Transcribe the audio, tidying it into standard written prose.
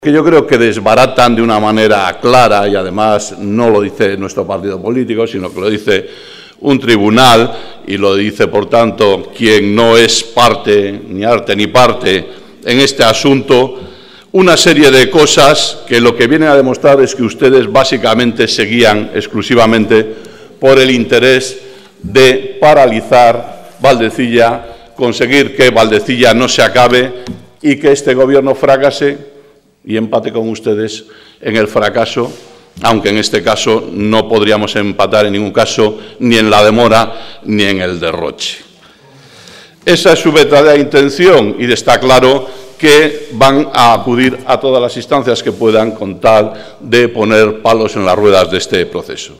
que yo creo que desbaratan de una manera clara, y además no lo dice nuestro partido político, sino que lo dice un tribunal, y lo dice, por tanto, quien no es parte, ni arte ni parte, en este asunto, una serie de cosas que lo que vienen a demostrar es que ustedes básicamente seguían exclusivamente por el interés de paralizar Valdecilla, conseguir que Valdecilla no se acabe y que este Gobierno fracase y empate con ustedes en el fracaso, aunque en este caso no podríamos empatar en ningún caso ni en la demora ni en el derroche. Esa es su verdadera intención y está claro que van a acudir a todas las instancias que puedan con tal de poner palos en las ruedas de este proceso.